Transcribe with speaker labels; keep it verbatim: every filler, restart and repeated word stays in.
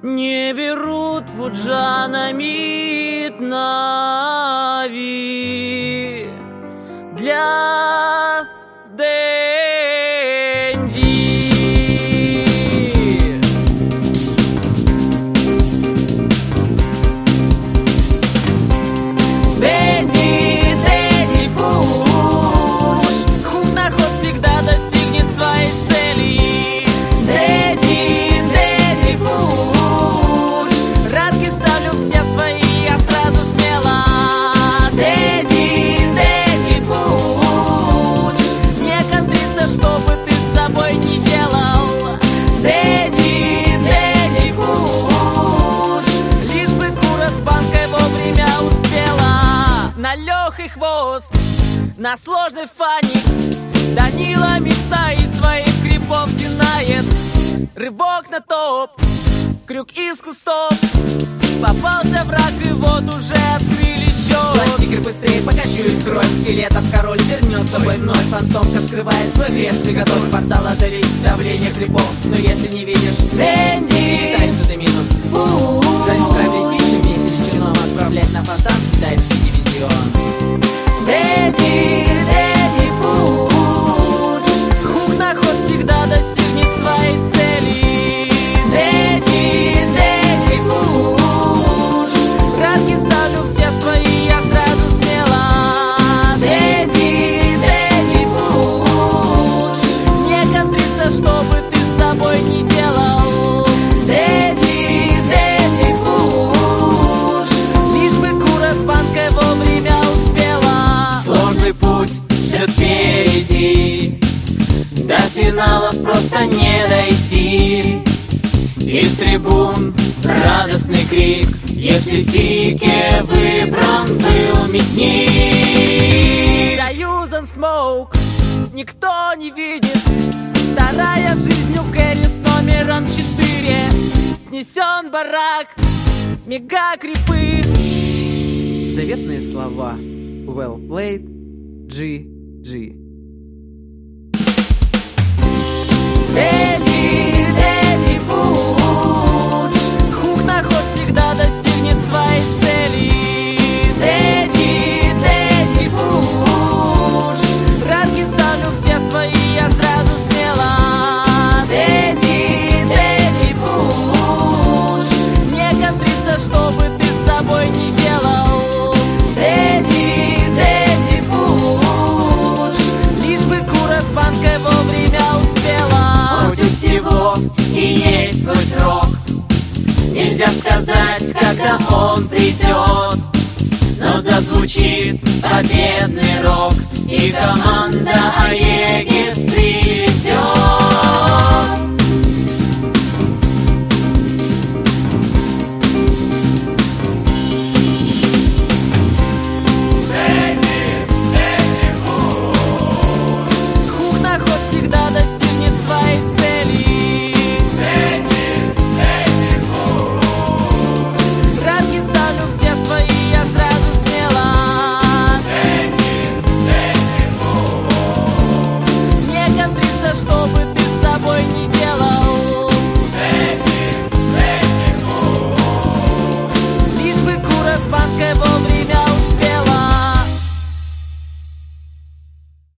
Speaker 1: Не берут фуджанамид Нави для Дэнди. Дэнди, Дэнди пуш, хунаход всегда достигнет своей цели. Дэнди, Дэнди пуш, радки ставлю все свои, я сразу смело. Дэнди, Дэнди пуш, не контриться, что бы ты с собой не делал. Дэнди, Дэнди пуш, лишь бы кура с банкой вовремя успела. На легкий хвост, на сложный фаник Данила мечтает, своих крипов динает. Рывок на топ, крюк из кустов. Попался враг, и вот уже открыли счет. Тигр быстрее покачует кровь скелетов. Король вернется бой вновь. Фантомка скрывает свой крест. Ты готов портал одолеть давление крипов. Но если не видишь Дэнди, считай, что ты минус. Жаль, справить еще месяц черном отправлять на фонтан китайский дивизион. Дэнди, Дэнди пуш, хунаход всегда достигнет своей цели. Дэнди, Дэнди пуш, радки ставлю все свои, я сразу смело. Дэнди, Дэнди пуш, не контриться, что бы ты с собой не делал. Дэнди, Дэнди пуш, лишь бы кура с банкой вовремя успела. Сложный путь ждет впереди, до финалов просто не дойти. Из трибун радостный крик, если в пике выбран был мясник. Заюзан смоук, никто не видит. Вторая жизнь у Кэрри с номером четыре. Снесен барак, мега крипы. Заветные слова. Well played, джи джи. Дэнди, Дэнди пуш, хунаход всегда достигнет своей цели. Дэнди, Дэнди пуш, радки ставлю все свои, я сразу смело. Дэнди, Дэнди пуш, не контриться, что бы ты с собой не делал. Дэнди, Дэнди пуш, лишь бы кура с банкой вовремя успела. Против всего и есть свой срок. Нельзя сказать, когда он придет, но зазвучит победный рок, и команда Аегис придет.